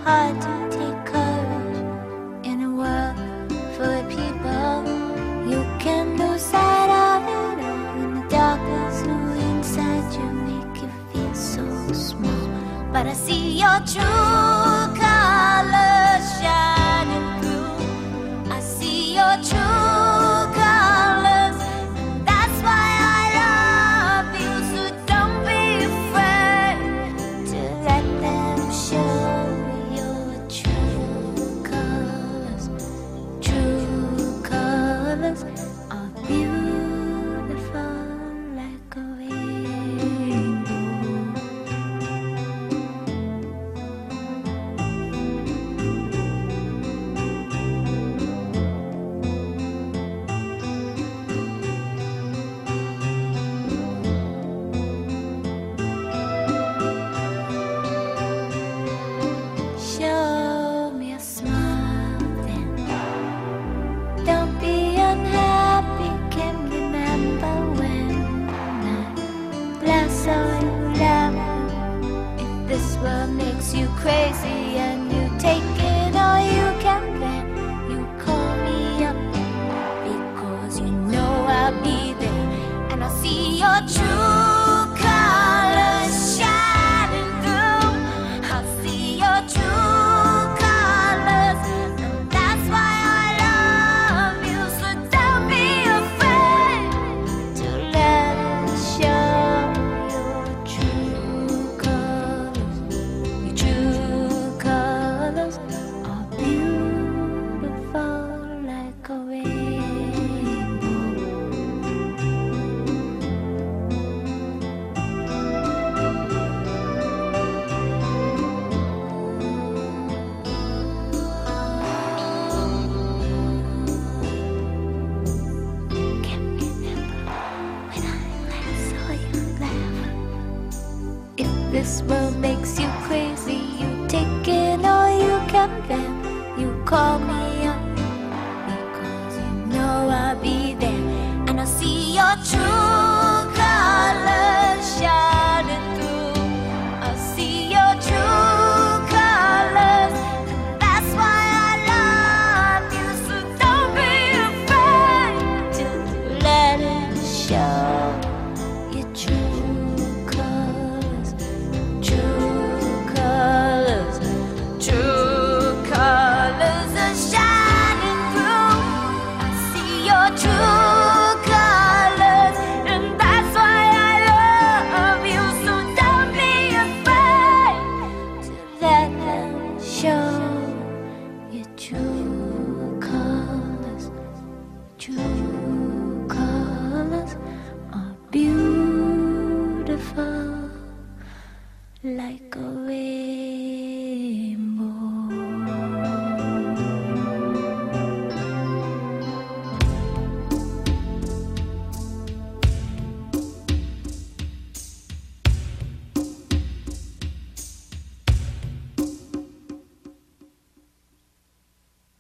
hard to take courage in a world full of people. You can lose sight of it all, and the darkness who inside you make you feel so small. But I see your true colors shining through. I see your true colors, and that's why I love you. So don't be afraid to let them show your true colors. True colors are beautiful like a rainbow. Show me a smile then. Don't be unhappy. Can remember when I last saw you laugh. If this world makes you crazy and you take it all you can, then you call me up, because you know I'll be there, and I'll see your true colors shining through. I'll see your true colors, and that's why I love you. So don't be afraid to let it show your true colors. Your true colors are beautiful like a rainbow. Can remember when I last saw you laugh. If this world makes you crazy, you take it all you can, then you call me up, because you know I'll be there, and I'll see your true colors shining through. I'll see your true colors, and that's why I love you. So don't be afraid to let it show your true colors. True colors, true colors are shining through. I see your true colors, and that's why I love you. So don't be afraid to let them show your true colors. True colors are beautiful like a rainbow.